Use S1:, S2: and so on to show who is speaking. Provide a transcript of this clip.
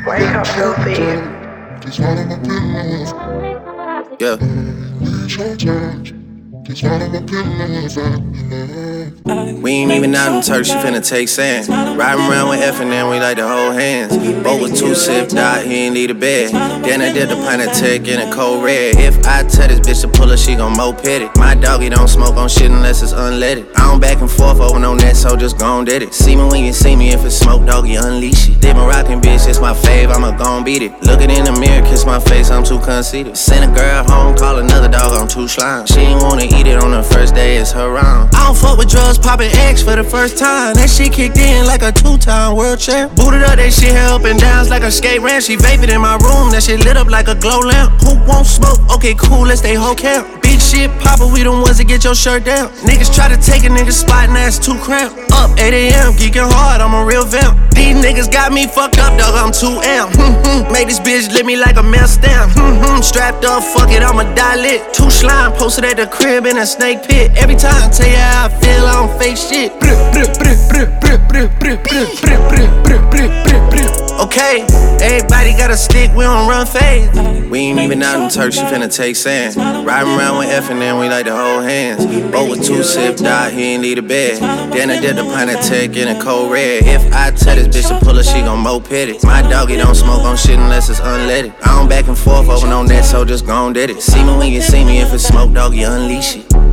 S1: Wake up, filthy.
S2: Yeah. We ain't even out in Turks, she finna take sand. Riding around with F and then we like to hold hands. Both with two sipped out, he ain't need a bed. Then I did the pint of tech in a cold red. If I tell this bitch to pull her, she gon' moped it. My doggy don't smoke on shit unless it's unleaded. I don't back and forth over no net, so just gon' did it. See me when you see me, if it's smoke, doggy, unleash it. Did my rockin' bitch, it's my fave, I'ma gon' beat it. Looking in the mirror, kiss my face, I'm too conceited. Send a girl home, call another dog, I'm too slime. She ain't wanna eat it on the first day, it's her round. I don't fuck with drugs, poppin' X for the first time. That shit kicked in like a two-time world champ. Booted up, that shit hair up and down like a skate ramp. She vapid in my room, that shit lit up like a glow lamp. Who won't smoke? Okay, cool, let's stay whole camp. Big shit popper, we the ones that get your shirt down. Niggas try to take a nigga's spot and that's too cramped. Up 8 a.m., geeking hard, I'm a real vamp. These niggas got me fucked up, dog, I'm 2M. Make this bitch lit me like a mail stamp. Strapped up, fuck it, I'ma die lit. Two slime posted at the crib in a snake pit. Every time, tell you how I feel, I don't fake shit. Okay, everybody got a stick, we don't run fades. We ain't even out in Turks, she finna take sand. Riding around with F and then we like to hold hands. Both with two sipped out, he ain't need a bed. Then I did the pint of tech in a cold red. If I tell this bitch to pull her, she gon' moped it. My doggy don't smoke on shit unless it's unleaded. I don't back and forth over no net, so just gon' did it. See me when you see me, if it's smoke, doggy, unleash it.